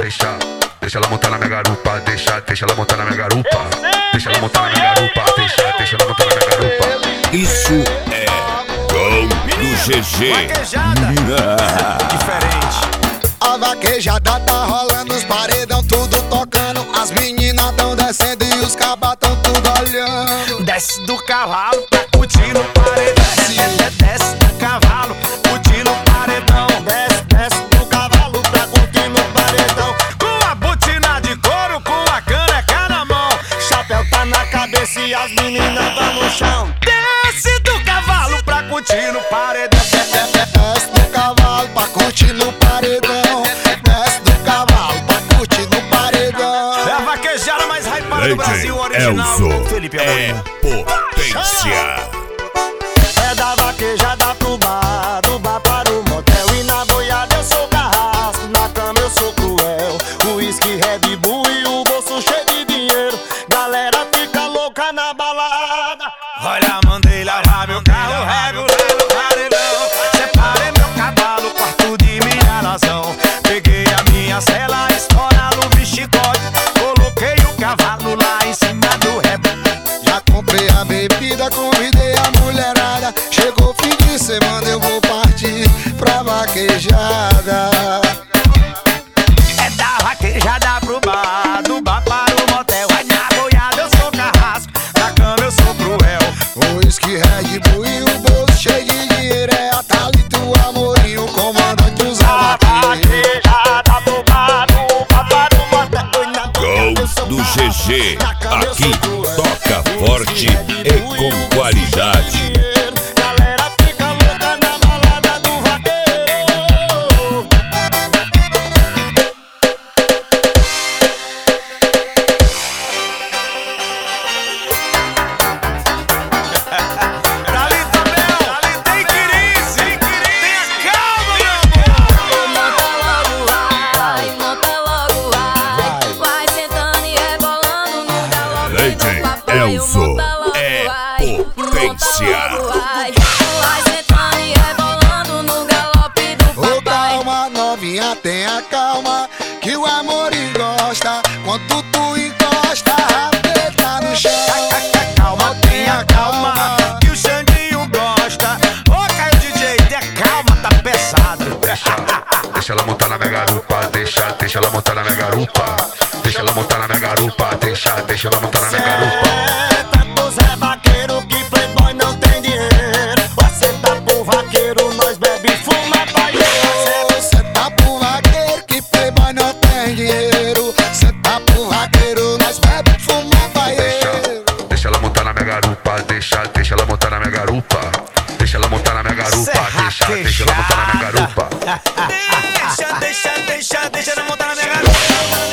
Deixa ela montar na minha garupa, deixa ela montar na minha garupa. Deixa ela montar na minha garupa, deixa ela montar na minha garupa. Isso é Gol do GG. Diferente. A vaquejada tá rolando, os paredão tudo tocando. As meninas tão descendo e os cabas tão tudo olhando. Desce do cavalo, tá curtindo o paredão. Desce do cavalo, curtindo o paredão. Desce do cavalo, tá curtindo o paredão. Com a botina de couro, com a caneca na mão. Chapéu tá na cabeça e as meninas tão no chão. Desce do cavalo pra curtir no paredão. Desce do cavalo pra curtir no paredão. Desce do cavalo pra curtir no paredão. É a vaquejada mais hypada do Brasil, original. Elzo Felipe é Amorim. potência. É da vaquejada pro bar, do bar para o motel. E na boiada eu sou carrasco, na cama eu sou cruel. O uísque, Red Bull e o bolso cheio de dinheiro. Galera fica louca na balada. Olha, mandei lavar meu carro, regular no paredão. Separei meu cavalo, quarto de minha razão. Peguei a minha cela, estoura no chicote. Coloquei o cavalo lá em cima do rebote. Já comprei a bebida, convidei a mulherada. Chegou fim de semana, eu vou partir pra vaquejada. É da vaquejada pro bar, do bar para o motel. Vai na boiada, eu sou carrasco, na cama eu sou cruel. O uísque, Red Bull e o bolso cheio de dinheiro. É a Thalita, o Amorim, o comandante usa vaquejada pro bar, do bar para o motel. Gol do GG. Aqui toca forte e com qualidade. Galera fica louca na balada do vaqueiro. Dali também, dali tem crise, tenha calma, meu amor. Monta logo, vai sentando e rebolando no galope Legend do papai. Elzo Monta logo, é potência. vai sentando e rebolando no galope do Ô, papai. calma, novinha, tenha calma, que o Amorim gosta. Quando tu encosta, a preta no chão. Calma, tenha calma, que o Xandinho gosta. Ô, Caio DJ, tenha calma, tá pesado. Deixa ela montar na minha garupa, deixa ela montar na minha garupa. Deixa ela montar na minha garupa, deixa ela montar na minha garupa. Tá pro Zé Vaqueiro que playboy não tem dinheiro. Você tá pro vaqueiro, nós bebe e fuma paieiro. Você tá pro vaqueiro que playboy não tem dinheiro. Você tá pro vaqueiro, nós bebe e fuma paieiro. Deixa ela montar na minha garupa, deixa ela montar na minha garupa. Deixa ela montar na minha garupa, deixa ela montar na minha garupa. Deixa ela montar na minha garupa.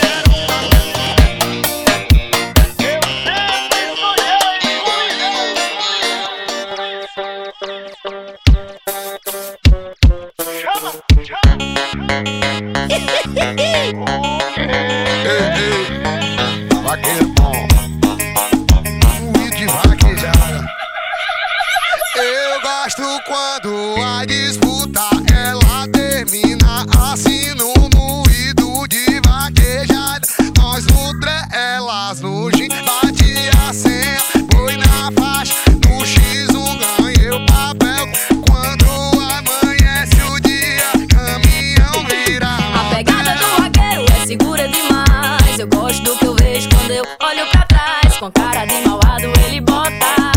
Vaqueiro bom, e de vaquejada. Eu gosto quando a disputa ela termina assim no moído de vaquejada. Nós no tré, elas no gin, bate a senha, põe na faixa, no X1 ganhei o papel. Quando amanhece o dia, caminhão vira. A pegada do vaqueiro é segura demais. Eu gosto do que eu vejo quando eu olho pra trás. Com cara de malvado ele bota.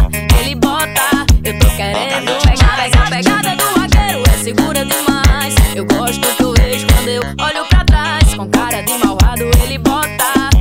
Eu tô querendo pegar. A pegada do vaqueiro é segura demais. Eu gosto do que eu vejo quando eu olho pra trás. Com cara de malvado ele bota.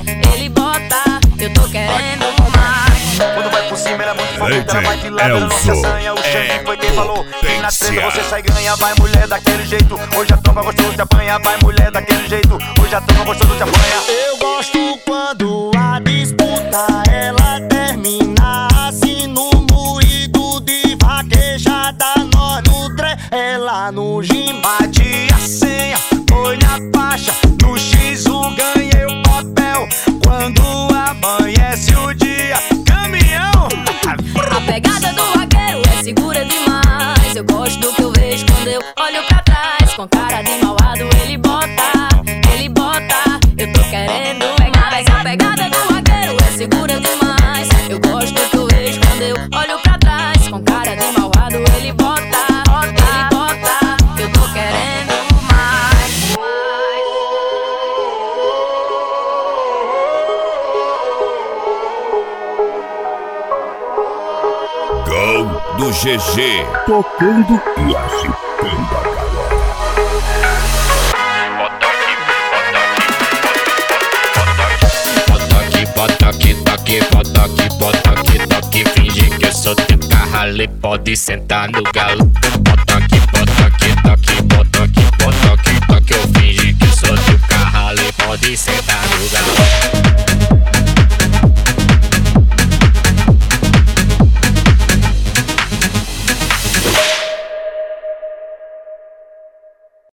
Eu tô querendo mais. Quando vai por cima ela é muito favorita, ela vai de lado, ela não se assanha. O Xandinho foi quem falou, e na treta você sai ganha. Vai mulher daquele jeito, hoje a tropa gostoso te apanha. Vai mulher daquele jeito, hoje a tropa gostoso te apanha. Eu gosto quando a disputa ela termina assim no moído de vaquejada. Nós no tré, ela no gin, Bate a senha, foi na faixa, no X1 ganhei o papel. Quando amanhece o dia, caminhão. A pegada do vaqueiro é segura demais. Eu gosto do que eu vejo quando eu olho pra trás. Com cara de malvado ele bota. querendo mais. A pegada do vaqueiro é segura demais. Eu gosto do que eu vejo quando eu olho pra trás. Com cara de malvado ele bota, ele bota. Eu tô querendo mais. Gol do GG. Tocando e agitando a galera. Bota aqui, bota aqui, bota aqui, toque. Finge que eu sou teu carralho, pode sentar no galo. Bota aqui, toque, bota aqui, bota aqui.